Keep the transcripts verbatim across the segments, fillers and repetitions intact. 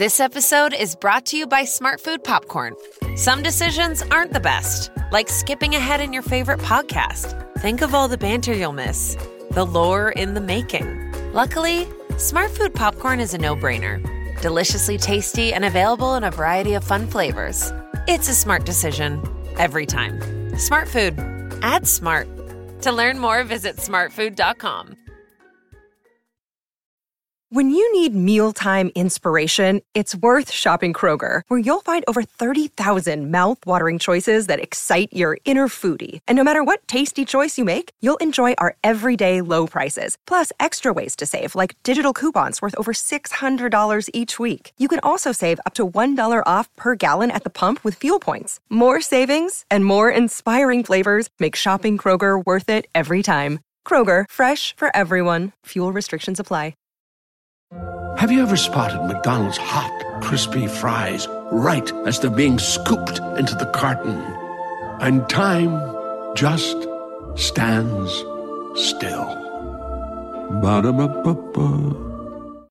This episode is brought to you by Smartfood Popcorn. Some decisions aren't the best, like skipping ahead in your favorite podcast. Think of all the banter you'll miss, the lore in the making. Luckily, Smartfood Popcorn is a no-brainer. Deliciously tasty and available in a variety of fun flavors. It's a smart decision every time. Smartfood. Add smart. To learn more, visit smartfood dot com. When you need mealtime inspiration, it's worth shopping Kroger, where you'll find over thirty thousand mouth-watering choices that excite your inner foodie. And no matter what tasty choice you make, you'll enjoy our everyday low prices, plus extra ways to save, like digital coupons worth over six hundred dollars each week. You can also save up to one dollar off per gallon at the pump with fuel points. More savings and more inspiring flavors make shopping Kroger worth it every time. Kroger, fresh for everyone. Fuel restrictions apply. Have you ever spotted McDonald's hot, crispy fries right as they're being scooped into the carton? And time just stands still. Ba-da-ba-ba-ba.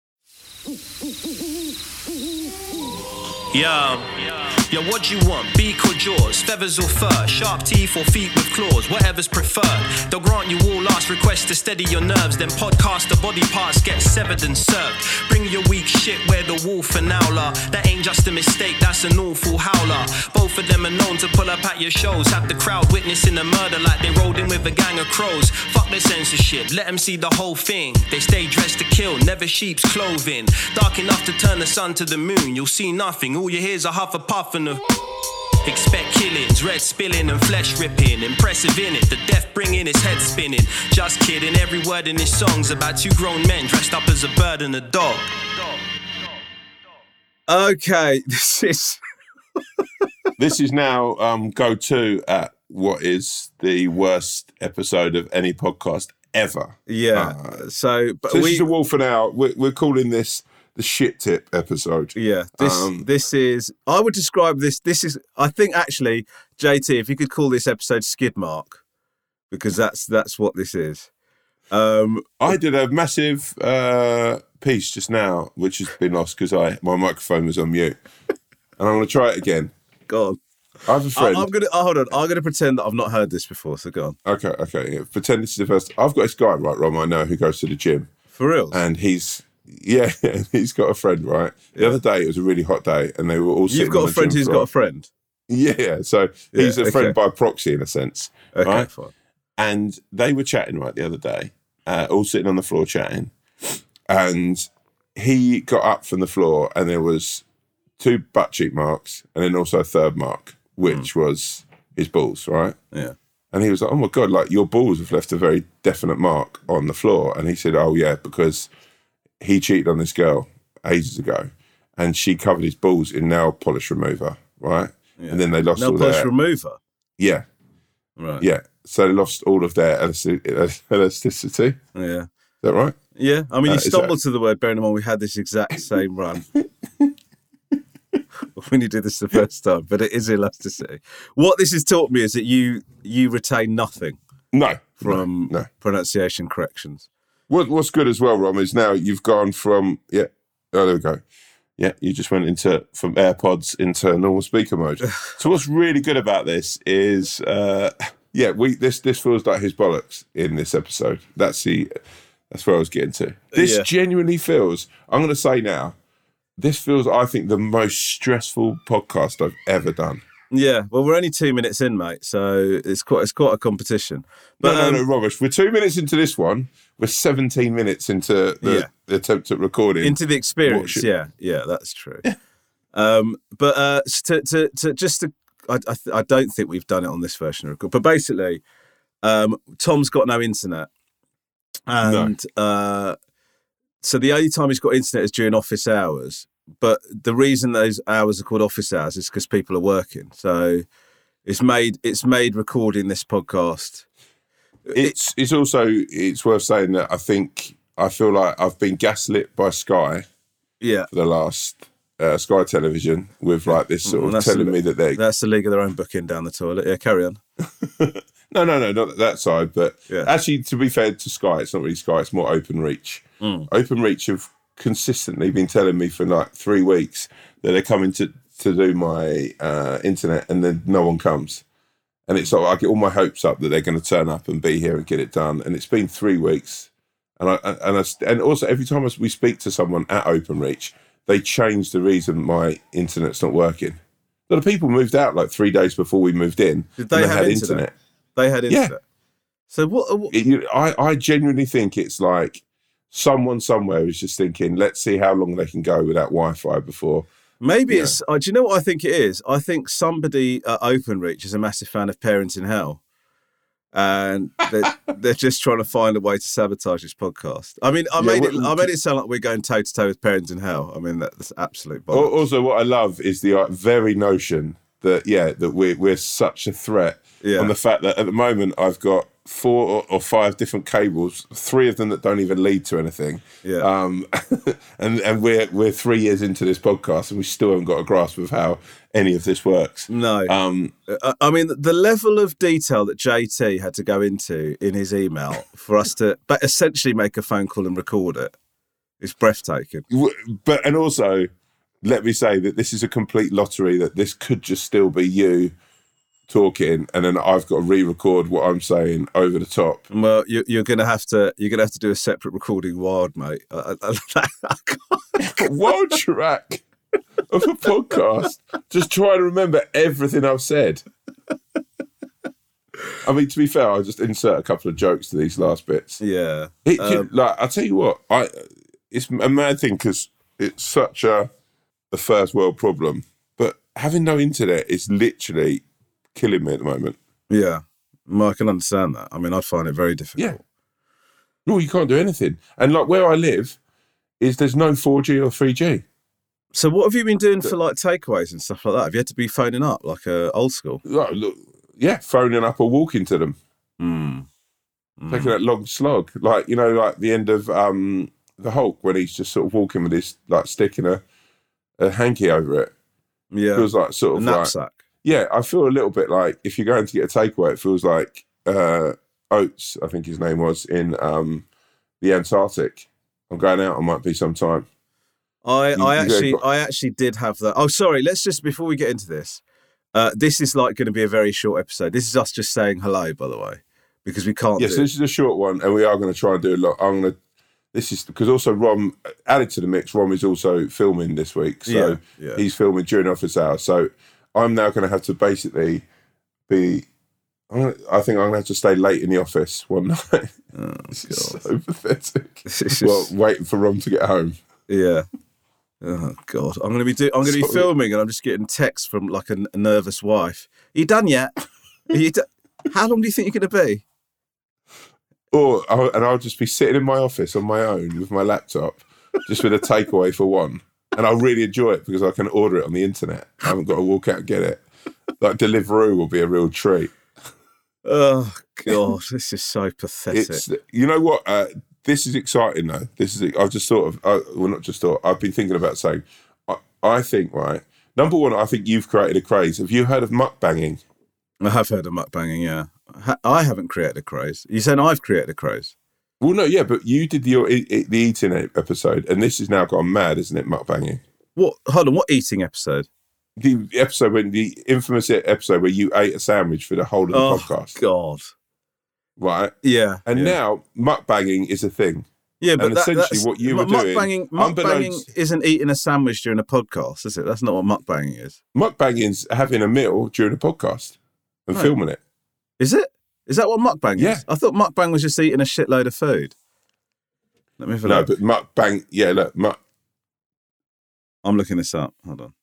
Yo, yo, what do you want? Beak or jaws? Feathers or fur? Sharp teeth or feet with claws? Whatever's preferred. They'll grant you all last requests to steady your nerves. Then podcast the body parts get severed and served. Bring your weak shit where the wolf and owl are. That ain't just a mistake, that's an awful howler. Both of them are known to pull up at your shows. Have the crowd witnessing a murder like they rolled in with a gang of crows. Fuck their censorship, let them see the whole thing. They stay dressed to kill, never sheep's clothing. Dark enough to turn the sun to the moon. You'll see nothing, all you hear's a huff a puff and a... Expect killings, red spilling and flesh ripping. Impressive in it, the death bringing his head spinning. Just kidding, every word in his song's about two grown men dressed up as a bird and a dog. Okay, this is... This is now um, go-to at what is the worst episode of any podcast ever. Yeah, uh, so... But so this we, is a wolf and owl. We're, we're calling this the shit tip episode. Yeah, this um, this is... I would describe this... This is... I think, actually, J T, if you could call this episode Skid Mark, because that's that's what this is. Um, I did a massive uh, piece just now, which has been lost because I my microphone was on mute. And I'm going to try it again. Go on. I have a friend. I, I'm gonna oh, hold on. I'm gonna pretend that I've not heard this before. So go on. Okay, okay. Yeah. Pretend this is the first. I've got this guy, right, Rom, I know, who goes to the gym. For real? And he's, yeah, he's got a friend, right? The yeah. other day, it was a really hot day, and they were all sitting You've got on a friend who's floor. got a friend? Yeah, so he's yeah, a okay. friend by proxy, in a sense. Okay, right? fine. And they were chatting, right, the other day, uh, all sitting on the floor chatting. And he got up from the floor, and there was two butt cheek marks, and then also a third mark, which mm. was his balls, right? Yeah. And he was like, oh my God, like your balls have left a very definite mark on the floor. And he said, oh yeah, because he cheated on this girl ages ago and she covered his balls in nail polish remover, right? Yeah. And then they lost nail all polish their... remover? Yeah. Right. Yeah. So they lost all of their elastic- elasticity. Yeah. Is that right? Yeah. I mean, you uh, stumbled that... to the word, bearing in mind we had this exact same run. When you did this the first time, but it is elasticity. What this has taught me is that you you retain nothing. No, from no, no. pronunciation corrections. What What's good as well, Rom, is now you've gone from yeah. Oh, there we go. Yeah, you just went into from AirPods into normal speaker mode. So what's really good about this is, uh, yeah, we this this feels like his bollocks in this episode. That's the that's where I was getting to. This yeah. genuinely feels. I'm going to say now. This feels, I think, the most stressful podcast I've ever done. Yeah, well, we're only two minutes in, mate, so it's quite it's quite a competition. But, no, no, um, no, Robish. We're two minutes into this one. We're seventeen minutes into the, yeah. the attempt at recording. Into the experience, yeah, yeah, that's true. um, but uh, to, to, to just to, I, I, th- I don't think we've done it on this version of record. But basically, um, Tom's got no internet, and. No. Uh, So the only time he's got internet is during office hours. But the reason those hours are called office hours is because people are working. So it's made it's made recording this podcast. It's it's also it's worth saying that I think I feel like I've been gaslit by Sky. Yeah. For the last uh, Sky Television with like this sort of telling the, me that they that's the league of their own booking down the toilet. Yeah, carry on. no, no, no, not that side. But yeah. actually, to be fair to Sky, it's not really Sky. It's more Open Reach. Mm. Open Reach have consistently been telling me for like three weeks that they're coming to, to do my uh, internet, and then no one comes. And it's like I get all my hopes up that they're going to turn up and be here and get it done. And it's been three weeks. And I and I, and also every time we speak to someone at Openreach, they change the reason my internet's not working. A lot of people moved out like three days before we moved in. Did they, they have had internet? internet? They had internet. Yeah. So what? what... It, you, I, I genuinely think it's like someone somewhere is just thinking, let's see how long they can go without Wi-Fi before. Maybe yeah. it's. Uh, do you know what I think it is? I think somebody at Openreach is a massive fan of Parents in Hell, and they're, they're just trying to find a way to sabotage this podcast. I mean, I Yeah, made what- it. I made it sound like we're going toe to toe with Parents in Hell. I mean, that's absolute bollocks. Also, what I love is the uh, very notion that, yeah, that we're, we're such a threat Yeah. on the fact that at the moment I've got four or, or five different cables, three of them that don't even lead to anything. Yeah. Um, and and we're we're three years into this podcast and we still haven't got a grasp of how any of this works. No. Um, I I mean, the level of detail that J T had to go into in his email for us to but essentially make a phone call and record it is breathtaking. w- but and also, let me say that this is a complete lottery. That this could just still be you talking, and then I've got to re-record what I'm saying over the top. Well, you, you're going to have to you're going to have to do a separate recording wild, mate. I, I, I can't- One track of a podcast, just trying to remember everything I've said. I mean, to be fair, I'll just insert a couple of jokes to these last bits. yeah. It, Um, like, I'll tell you what, I it's a mad thing because it's such a, a first world problem, but having no internet is literally killing me at the moment. Yeah. Well, I can understand that. I mean, I'd find it very difficult. Yeah. No, you can't do anything. And like where I live is there's no four G or three G. So what have you been doing for like takeaways and stuff like that? Have you had to be phoning up like uh, old school? Like, look, yeah, phoning up or walking to them. Mm. Taking that long slog, like you know, like the end of um, the Hulk when he's just sort of walking with his like stick and a, a hanky over it. Yeah. Feels like sort A of like knapsack. yeah. I feel a little bit like if you're going to get a takeaway, it feels like uh, Oates, I think his name was in um, the Antarctic. I'm going out. I might be sometime. I, You- I you actually go- I actually did have that. Oh, sorry. Let's just before we get into this, uh, this is like going to be a very short episode. This is us just saying hello, by the way, because we can't. Yes, do this is a short one, and we are going to try and do a lot. I'm going to. This is because also Rom added to the mix. Rom is also filming this week, so Yeah, yeah. he's filming during office hours. So I'm now going to have to basically be. I'm gonna, I think I'm going to have to stay late in the office one night. Oh, This is God. so pathetic. This is Well, just- waiting for Rom to get home. yeah. Oh God, I'm going to be do- I'm going to be Sorry. filming, and I'm just getting texts from like a, a nervous wife. Are you done yet? Are you do- How long do you think you're going to be? Or I'll, and I'll just be sitting in my office on my own with my laptop, just with a takeaway for one, and I'll really enjoy it because I can order it on the internet. I haven't got to walk out and get it. Like Deliveroo will be a real treat. Oh God, this is so pathetic. It's you know what uh, this is exciting though. This is I've just thought of uh, well not just thought I've been thinking about saying I, I think right number one I think you've created a craze. Have you heard of mukbanging? I have heard of mukbanging. Yeah, Ha- I haven't created a craze. You saying I've created a craze? Well, no, yeah, but you did your e- e- the eating episode, and this has now gone mad, isn't it? Mukbanging. What? Hold on. What eating episode? The episode when the infamous episode where you ate a sandwich for the whole of the Oh podcast, God. right? Yeah. And yeah. now mukbanging is a thing. Yeah, but And that, essentially that's, what you were mu- doing, mukbanging, mukbanging unbeknownst- isn't eating a sandwich during a podcast, is it? That's not what mukbanging is. Mukbanging's having a meal during a podcast and Right. filming it. Is it? Is that what mukbang Yeah. is? I thought mukbang was just eating a shitload of food. Let me have a No, look. but mukbang, yeah, look, muk, I'm looking this up. Hold on.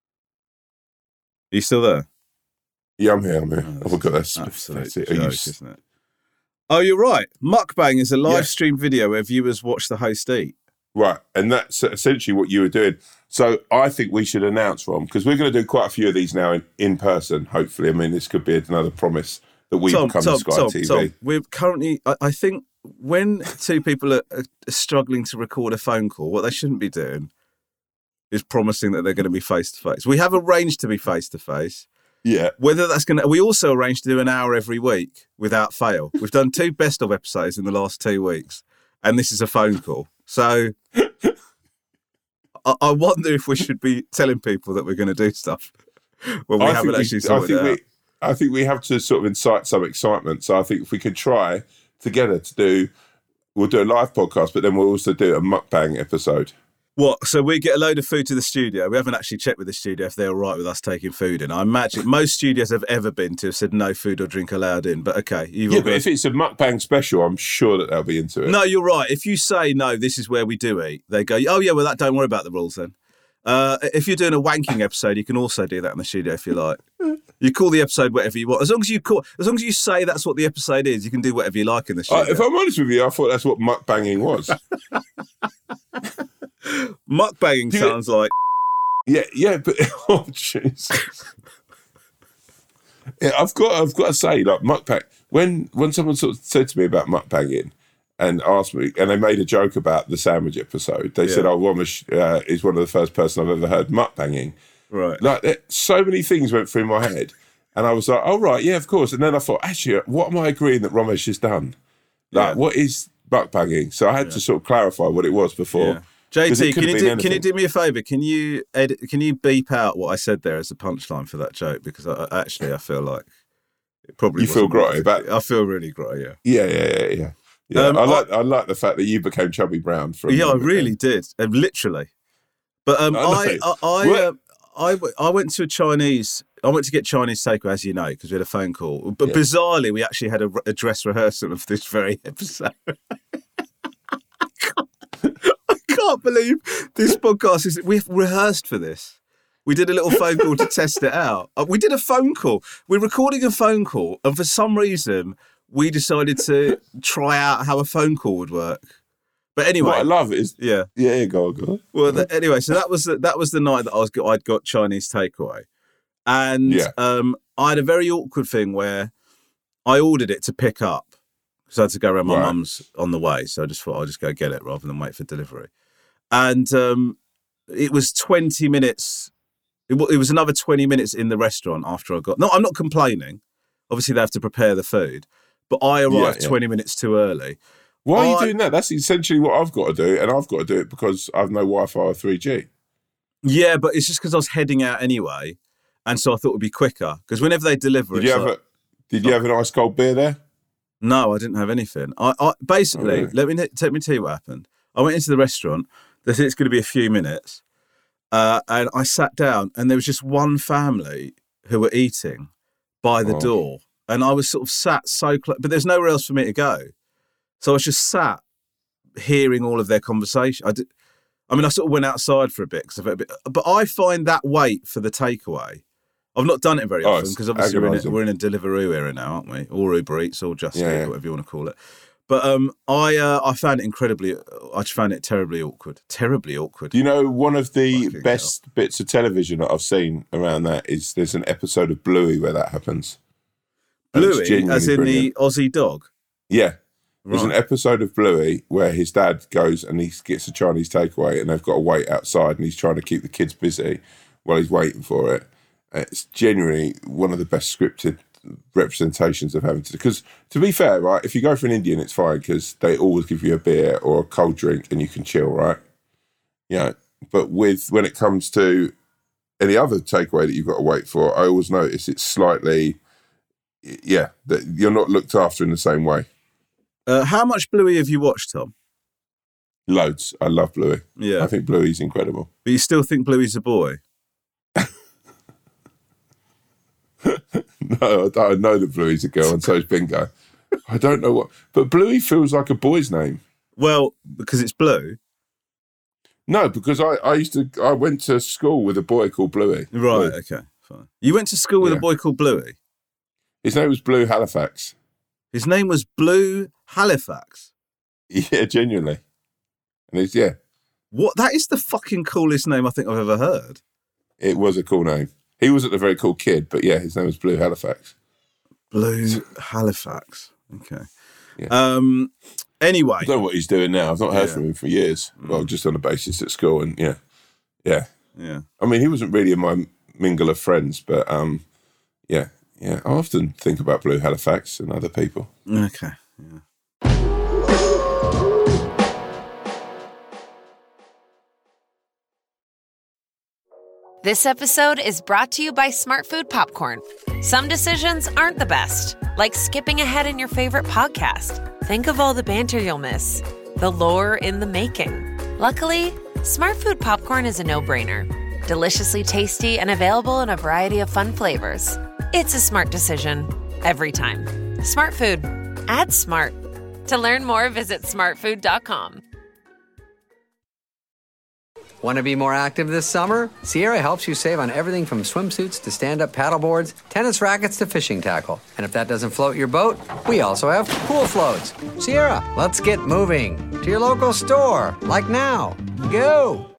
Are you still there? yeah, I'm here, I'm here. Oh, Oh, my God, that's Absolute pathetic. Are joke, you s- isn't it? Oh, you're right. Mukbang is a live Yeah. stream video where viewers watch the host eat. Right, and that's essentially what you were doing. So I think we should announce, Rom, because we're going to do quite a few of these now in, in person, hopefully. I mean, this could be another promise that we Tom, become Tom, Sky Tom, T V. Tom, we're currently, I, I think when two people are, are struggling to record a phone call, what they shouldn't be doing is promising that they're going to be face to face. We have arranged to be face to face. Yeah. Whether that's going to, we also arranged to do an hour every week without fail. We've done two best of episodes in the last two weeks, and this is a phone call. So I, I wonder if we should be telling people that we're going to do stuff when we I haven't think actually we, sorted I think it out. we, I think we have to sort of incite some excitement. So I think if we could try together to do, we'll do a live podcast, but then we'll also do a mukbang episode. What? So we get a load of food to the studio. We haven't actually checked with the studio if they're all right with us taking food in. I imagine most studios I've ever been to have said no food or drink allowed in. But okay, you've Yeah, all but got... if it's a mukbang special, I'm sure that they'll be into it. No, you're right. If you say no, this is where we do eat. They go, oh yeah, well that don't worry about the rules then. Uh, if you're doing a wanking episode, you can also do that in the studio if you like. You call the episode whatever you want. As long as you call, as long as you say that's what the episode is, you can do whatever you like in the studio. Uh, if I'm honest with you, I thought that's what mukbanging was. Mukbanging you- sounds like Yeah, yeah, but oh Jesus. Yeah, I've got I've got to say, like mukbang. When when someone sort of said to me about mukbanging and asked me, and they made a joke about the sandwich episode, they Yeah. said, "Oh, Romesh uh, is one of the first person I've ever heard mukbanging." right. Like there- so many things went through my head, and I was like, "Oh right, yeah, of course." And then I thought, actually, what am I agreeing that Romesh has done? Like, Yeah. what is mukbanging? So I had to sort of clarify what it was before. Yeah. J 'Cause T, it could can you have do, been can you anything. do me a favour? Can you edit? Can you beep out what I said there as a punchline for that joke? Because I, I- actually, I feel like it probably You feel wasn't right. grotty about- I feel really grotty. Yeah. Yeah, yeah, yeah, yeah. Yeah, Um, I I- like I like the fact that you became Chubby Brown from. Yeah, I really did, uh, literally. But um, I I know. I I, What? uh, I w- I went to a Chinese. I went to get Chinese takeaway, as you know, because we had a phone call. But Yeah. bizarrely, we actually had a, a dress rehearsal of this very episode. I can't believe this podcast is. We've rehearsed for this. We did a little phone call to test it out. Uh, We did a phone call. We're recording a phone call, and for some reason, we decided to try out how a phone call would work. But anyway, What I love is yeah. yeah, yeah, go on, go on. Well, the, anyway, so that was the, that was the night that I was I'd got Chinese takeaway, and Yeah. um, I had a very awkward thing where I ordered it to pick up because I had to go around my Right. mum's on the way, so I just thought I'll just go get it rather than wait for delivery, and um, it was twenty minutes. It, wa- it was another twenty minutes in the restaurant after I got. No, I'm not complaining. Obviously, they have to prepare the food, but I arrived yeah. twenty minutes too early. Why are you I- doing that? That's essentially what I've got to do, and I've got to do it because I've no Wi-Fi or three G. Yeah, but it's just because I was heading out anyway, and so I thought it would be quicker. Because whenever they deliver, Did it's you have like, a Did you have an ice cold beer there? no, I didn't have anything. I, I basically Oh, really? let me let me tell you what happened. I went into the restaurant. They said it's going to be a few minutes, uh, and I sat down, and there was just one family who were eating by the Oh. door, and I was sort of sat so close, but there's nowhere else for me to go, so I was just sat hearing all of their conversation. I did. I mean, I sort of went outside for a bit because I felt a bit, but I find that wait for the takeaway. I've not done it very Oh, often it's because obviously we're in, a, agonising. we're in a Deliveroo era now, aren't we? Or Uber Eats, or Just Yeah, Eat, yeah. whatever you want to call it. But um, I uh, I found it incredibly. I just found it terribly awkward. Terribly awkward. Do you know one of the Fucking best bits of television that I've seen around that is there's an episode of Bluey where that happens. And it's Bluey, genuinely as in brilliant. the Aussie dog. Yeah. There's an Right. episode of Bluey where his dad goes and he gets a Chinese takeaway and they've got to wait outside and he's trying to keep the kids busy while he's waiting for it. And it's genuinely one of the best scripted representations of having to. Because to be fair, right, if you go for an Indian, it's fine because they always give you a beer or a cold drink and you can chill, right? Yeah. But with when it comes to any other takeaway that you've got to wait for, I always notice it's slightly, yeah, that you're not looked after in the same way. Uh, how much Bluey have you watched, Tom? Loads. I love Bluey. Yeah, I think Bluey's incredible. but you still think Bluey's a boy? No, I don't know that Bluey's a girl, and so's Bingo. I don't know what, but Bluey feels like a boy's name. Well, because it's blue, No, because I, I used to, I went to school with a boy called Bluey. right? Blue. Okay, fine. You went to school with Yeah. a boy called Bluey. His name was Blue Halifax. His name was Blue Halifax. Yeah, genuinely. And it's, yeah, What? That is the fucking coolest name I think I've ever heard. it was a cool name. He wasn't a very cool kid, but yeah, his name was Blue Halifax. Blue Halifax. Okay. Yeah. Um. Anyway, I don't know what he's doing now. I've not heard Yeah. from him for years. Well, just on the basis at school, and yeah, yeah. yeah. I mean, he wasn't really in my mingle of friends, but um, yeah, yeah. I often think about Blue Halifax and other people. Okay. Yeah. This episode is brought to you by Smart Food Popcorn. Some decisions aren't the best, like skipping ahead in your favorite podcast. Think of all the banter you'll miss, the lore in the making. Luckily, Smart Food Popcorn is a no-brainer. Deliciously tasty and available in a variety of fun flavors. It's a smart decision every time. Smart Food. Add smart. To learn more, visit smart food dot com. Want to be more active this summer? Sierra helps you save on everything from swimsuits to stand-up paddleboards, tennis rackets to fishing tackle. And if that doesn't float your boat, we also have pool floats. Sierra, let's get moving. To your local store, like now. Go!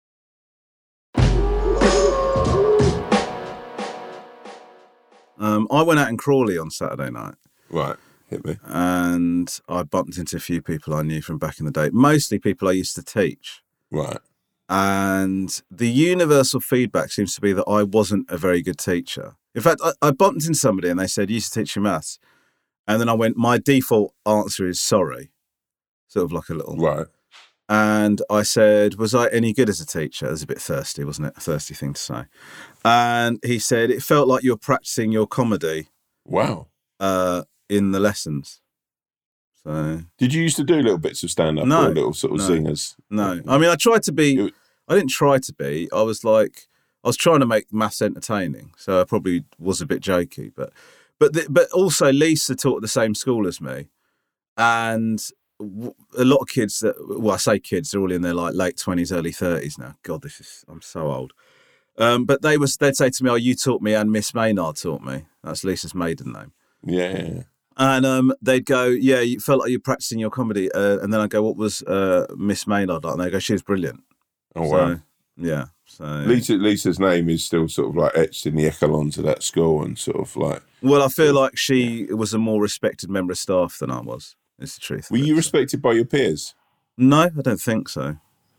Um, I went out in Crawley on Saturday night. Right, hit me. And I bumped into a few people I knew from back in the day. Mostly people I used to teach. Right. And the universal feedback seems to be that I wasn't a very good teacher. In fact, I, I bumped into somebody and they said, you used to teach you maths. And then I went, my default answer is sorry. Sort of like a little... Right. And I said, was I any good as a teacher? It was a bit thirsty, wasn't it? A thirsty thing to say. And he said, it felt like you were practicing your comedy. Wow. Uh, in the lessons. So, did you used to do little bits of stand-up no, or little sort of no, singers? No. I mean, I tried to be... I didn't try to be. I was like... I was trying to make maths entertaining, so I probably was a bit jokey. But but the, but also, Lisa taught at the same school as me. And a lot of kids that... Well, I say kids, they're all in their like late twenties, early thirties now. God, this is... I'm so old. Um, but they was they'd say to me, oh, you taught me and Miss Maynard taught me. That's Lisa's maiden name. Yeah, yeah, yeah. And um, they'd go, yeah, you felt like you were practicing your comedy. Uh, and then I'd go, what was uh, Miss Maynard like? And they go, she was brilliant. Oh, so, wow. Yeah. So Lisa, Lisa's name is still sort of like etched in the echelons of that school and sort of like... Well, I feel like she was a more respected member of staff than I was, is the truth. Were you respected by your peers? No, I don't think so.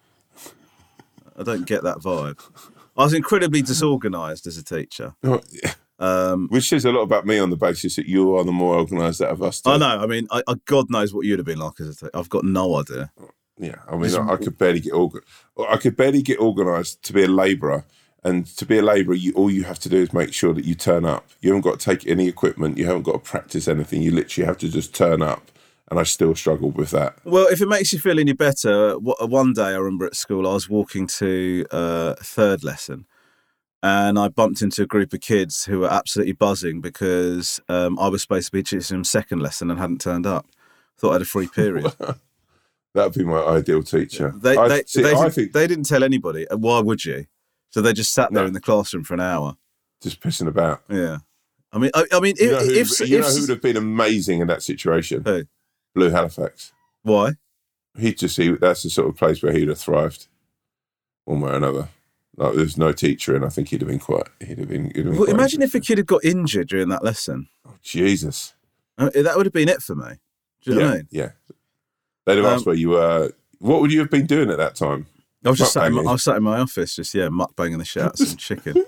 I don't get that vibe. I was incredibly disorganised as a teacher. Oh, yeah. Um, Which says a lot about me on the basis that you are the more organised out of us two. I know. I mean, I, I, God knows what you'd have been like as a teacher. I've got no idea. Yeah, I mean, I, I could barely get organ- I could barely get organised to be a labourer, and to be a labourer, you, all you have to do is make sure that you turn up. You haven't got to take any equipment. You haven't got to practice anything. You literally have to just turn up. And I still struggled with that. Well, if it makes you feel any better, one day I remember at school I was walking to uh, a third lesson. And I bumped into a group of kids who were absolutely buzzing because um, I was supposed to be teaching them second lesson and hadn't turned up. Thought I had a free period. That would be my ideal teacher. They, I, they, see, they, I didn't, think they didn't tell anybody. Why would you? So they just sat there No. in the classroom for an hour. just pissing about. Yeah. I mean, I, I mean, You know, if, who, if, you if, know who would have been amazing in that situation? Who? Blue Halifax. Why? He'd just see that's the sort of place where he'd have thrived, one way or another. Like, there's no teacher, and I think he'd have been quite. He'd have been. He'd have been Well, quite imagine if a interesting. kid had got injured during that lesson. Oh, Jesus. Uh, That would have been it for me. Do you know yeah, what I mean? yeah. They'd have Um, asked where you were. What would you have been doing at that time? I was just sat in my, Mukbanging. I was sat in my office, just yeah, mukbanging the shit out of some chicken.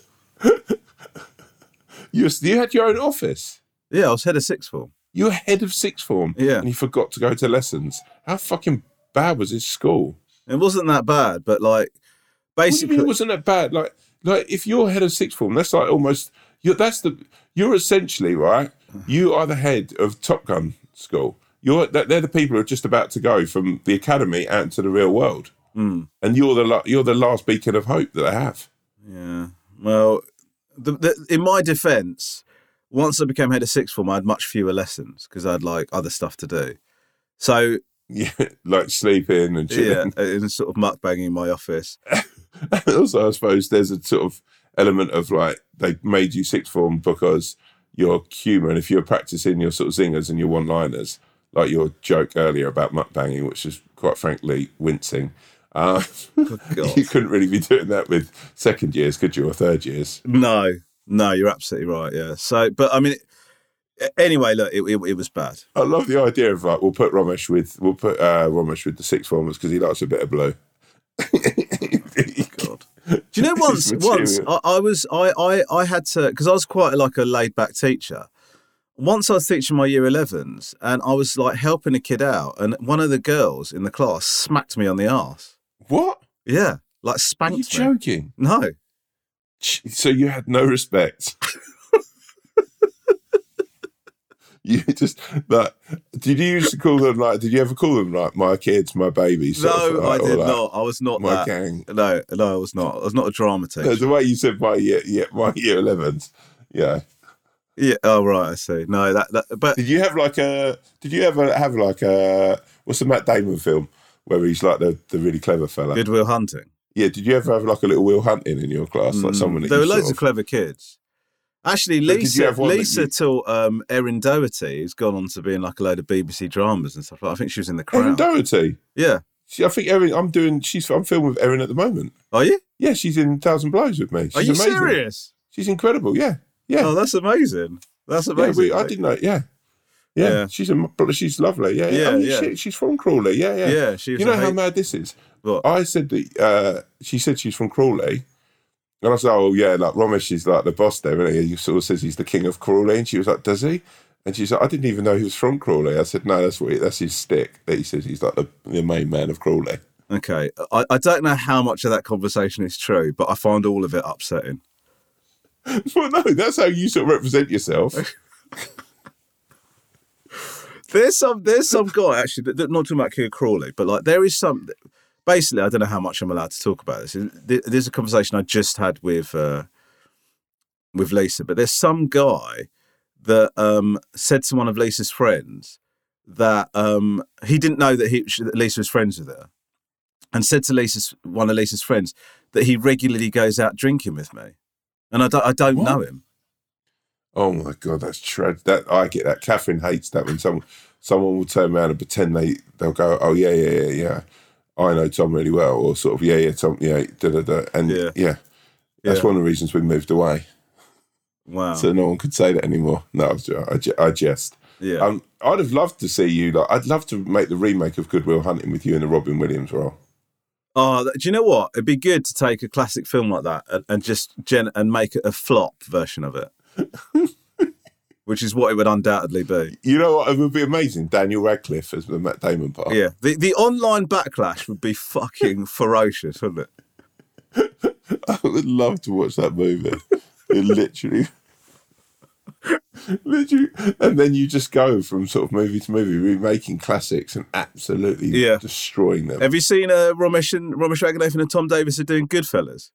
You, was- you had your own office. Yeah, I was head of sixth form. You were head of sixth form. Yeah. And you forgot to go to lessons. How fucking bad was his school? It wasn't that bad, but like What do you basically, mean it wasn't that bad? Like, like if you're head of sixth form, that's like almost. You're that's the. You're essentially right. You are the head of Top Gun school. You're that they're the people who are just about to go from the academy out into the real world, mm, and you're the la- you're the last beacon of hope that they have. yeah. Well, the, the, in my defence, once I became head of sixth form, I had much fewer lessons because I had like other stuff to do. So Yeah, like sleeping and yeah, chilling. and sort of mukbanging in my office. Also, I suppose there's a sort of element of like they made you sixth form because your humour, and if you're practicing your sort of zingers and your one-liners, like your joke earlier about mukbanging, which is quite frankly wincing, uh, God. you couldn't really be doing that with second years, could you, or third years? No, no, you're absolutely right. Yeah. So, but I mean, anyway, look, it, it, it was bad. I love the idea of like we'll put Ramesh with we'll put uh, Ramesh with the sixth formers because he likes a bit of blue. God. Do you know once It's once material. I, I was I, I I had to because I was quite like a laid back teacher. Once I was teaching my year elevens and I was like helping a kid out, and one of the girls in the class smacked me on the arse. What? Yeah, like Are spanked you me. joking? No, So you had no respect. You just like. Did you used to call them like? Did you ever call them like my kids, my babies? No, like, I did like, not. I was not my that. gang. No, no, I was not. I was not a drama teacher. No, the way you said my year, yeah, my year elevens. Yeah. Yeah. Oh, right. I see. No, that. that but Did you have like a? Did you ever have like a? What's the Matt Damon film where he's like the, the really clever fella? Good Will Hunting. Yeah. Did you ever have like a little Will Hunting in your class, like someone? That There you were loads sort of clever kids. Actually, But did you Lisa have one that Lisa you- taught um, Erin Doherty, who's gone on to be in like a load of B B C dramas and stuff. Like, I think she was in The Crown. Erin Doherty. Yeah. She, I think Erin. I'm doing. She's. I'm filming with Erin at the moment. Are you? Yeah, she's in Thousand Blows with me. She's Are you amazing. serious? She's incredible. Yeah. Yeah. Oh, that's amazing. That's yeah amazing. we, I didn't know. Yeah. Yeah. Yeah. She's a. She's lovely. Yeah. Yeah, I mean, yeah. She, she's from Crawley. Yeah. Yeah. Yeah, she was You know a how hate- mad this is? What? I said that. Uh, she said she's from Crawley. And I said, oh, yeah, like, Romesh is like the boss there, isn't he? He sort of says he's the king of Crawley. And she was like, does he? And she's like, I didn't even know he was from Crawley. I said, no, that's what he, that's his stick. That he says he's like the, the main man of Crawley. Okay. I, I don't know how much of that conversation is true, but I find all of it upsetting. Well, no, that's how you sort of represent yourself. There's some there's some guy, actually, that, that- not talking about King of Crawley, but like there is some... Basically, I don't know how much I'm allowed to talk about this. There's a conversation I just had with uh, with Lisa, but there's some guy that um, said to one of Lisa's friends that um, he didn't know that, he, that Lisa was friends with her, and said to Lisa's one of Lisa's friends that he regularly goes out drinking with me, and I don't, I don't know him. Oh my God, that's tragic. That I get that. Catherine hates that when someone someone will turn around and pretend they they'll go, oh yeah, yeah, yeah, yeah. I know Tom really well, or sort of yeah, yeah, Tom, yeah, da da da, and Yeah. yeah, that's Yeah. one of the reasons we moved away, Wow. so no one could say that anymore. No, I, was, I, ju- I jest. Yeah. Um, I'd have loved to see you. Like, I'd love to make the remake of Good Will Hunting with you in the Robin Williams role. Oh, do you know what? It'd be good to take a classic film like that and, and just gen- and make it a flop version of it, which is what it would undoubtedly be. You know what? It would be amazing. Daniel Radcliffe as the Matt Damon part. Yeah, the the online backlash would be fucking ferocious, wouldn't it? I would love to watch that movie. It literally, literally, and then you just go from sort of movie to movie, remaking classics and absolutely Yeah. destroying them. Have you seen uh, Ramesh and Ramesh Raghunath and Tom Davis are doing Goodfellas?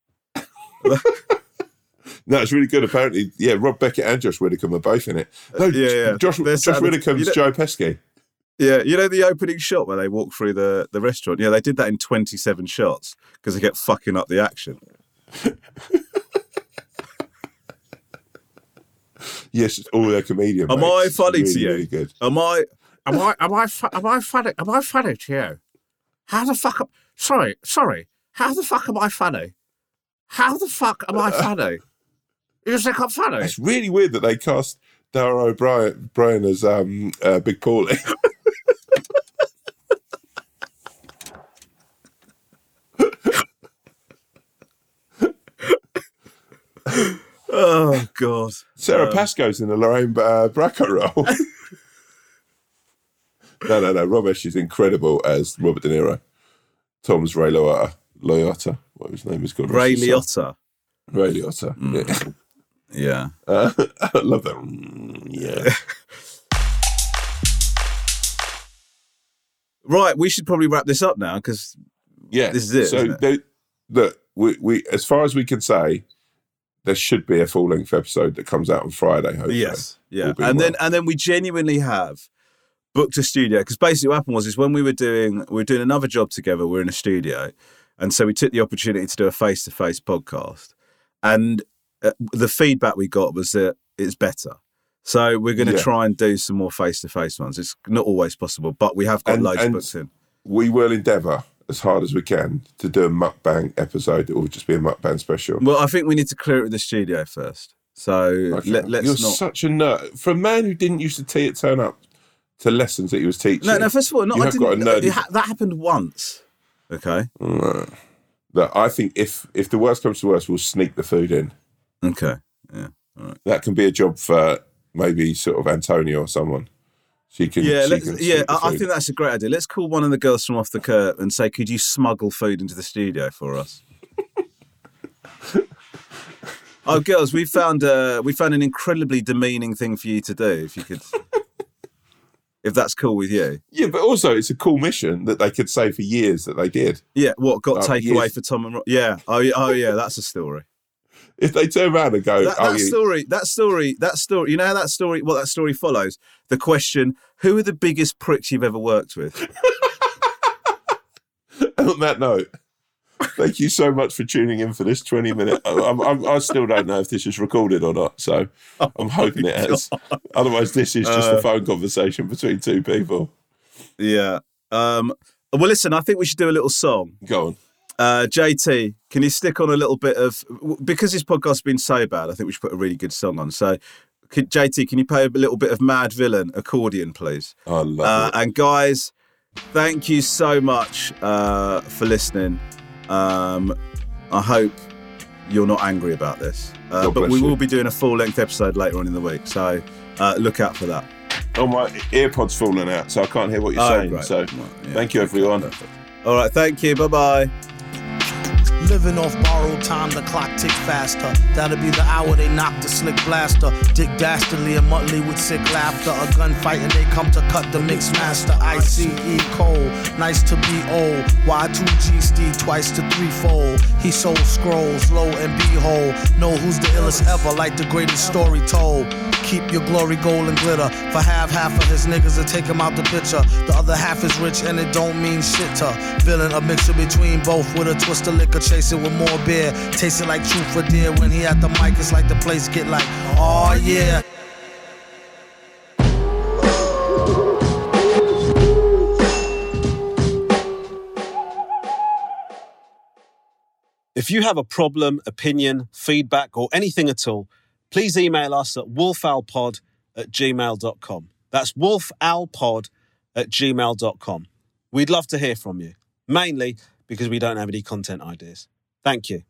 No, it's really good. Apparently, yeah, Rob Beckett and Josh Widdicombe are both in it. No, Yeah, yeah. Josh, They're Josh sad- Widdicombe's you know- Joe Pesci. Yeah, you know the opening shot where they walk through the, the restaurant? Yeah, they did that in twenty-seven shots because they kept fucking up the action. Yes, it's all their comedian. Am mates. I It's funny really, to you? Really good. Am I? Am I? Am I? fu- Am I funny? Am I funny to you? How the fuck? Am, sorry, sorry. How the fuck am I funny? How the fuck am I funny? You think I'm funny? It's really weird that they cast Dara O'Brien Brian as um, uh, Big Paulie. Oh God. Sarah Um, Pascoe's in the Lorraine uh, Bracco role. no, no, no. Ramesh is incredible as Robert De Niro. Tom's Ray Liotta. Liotta. What his name is called? Ray What's his son? Liotta. Ray Liotta. Yeah. Yeah. Uh, I love that. Mm, yeah. Right. We should probably wrap this up now because Yeah. This is it, So, isn't it? they- look, we, we, as far as we can say, there should be a full length episode that comes out on Friday, hopefully. yes, yeah, All and being then well. and then we genuinely have booked a studio because basically what happened was is when we were doing we were doing another job together, we we're in a studio, and so we took the opportunity to do a face to face podcast, and uh, the feedback we got was that it's better. So we're going to Yeah. try and do some more face to face ones. It's not always possible, but we have got And- loads and- booked in. We will endeavour as hard as we can to do a mukbang episode that will just be a mukbang special. Well, I think we need to clear it with the studio first. So Okay. let, let's You're not. such a nerd. For a man who didn't used to te- turn up to lessons that he was teaching. No, no. First of all, no, you I have got a didn't. nerdy- it ha- that happened once. Okay. That I think if if the worst comes to worst, we'll sneak the food in. Okay. Yeah. All right. That can be a job for maybe sort of Antonia or someone. She can. Yeah. she Let's, can yeah. sneak the I, I food. think that's a great idea. Let's call one of the girls from Off the Curb and say, "Could you smuggle food into the studio for us?" Oh, girls, we found uh, we found an incredibly demeaning thing for you to do. If you could, if that's cool with you. Yeah, but also it's a cool mission that they could say for years that they did. Yeah, what got Oh, taken years. away for Tom and Rob? Yeah, oh, yeah, oh yeah, that's a story. If they turn around and go, That, oh, that you- story, that story, that story. You know how that story, what that story follows? The question: who are the biggest pricks you've ever worked with? And on that note, thank you so much for tuning in for this twenty minute. I, I'm, I still don't know if this is recorded or not, so I'm hoping it has. Otherwise, this is just Uh, a phone conversation between two people. Yeah. Um, well, listen, I think we should do a little song. Go on. Uh, J T, can you stick on a little bit of, because this podcast's been so bad, I think we should put a really good song on. So, could, J T, can you play a little bit of Mad Villain accordion, please? I love Uh, it. and guys, thank you so much uh, for listening. Um, I hope you're not angry about this, uh, God but bless we you. will be doing a full-length episode later on in the week, so uh, look out for that. Oh, my earpod's falling out, so I can't hear what you're Oh, saying. great. So, Well, yeah, thank you, okay, everyone. perfect. All right, thank you. Bye-bye. Living off borrowed time, the clock tick faster. That'll be the hour they knock the slick blaster. Dick Dastardly and Muttley with sick laughter. A gunfight and they come to cut the mix master. I C E Cole, nice to be old. Y two G Steve twice to threefold. He sold scrolls, lo and behold. Know who's the illest ever, like the greatest story told. Keep your glory gold and glitter. For half, half of his niggas to take him out the picture. The other half is rich and it don't mean shit to. Villain, a mixture between both with a twist of liquor. Chase it with more beer. Taste it like truth for dear. When he at the mic, it's like the place get like, oh yeah. If you have a problem, opinion, feedback, or anything at all, please email us at wolfowlpod at gmail dot com. That's wolfowlpod at gmail dot com. We'd love to hear from you, mainly because we don't have any content ideas. Thank you.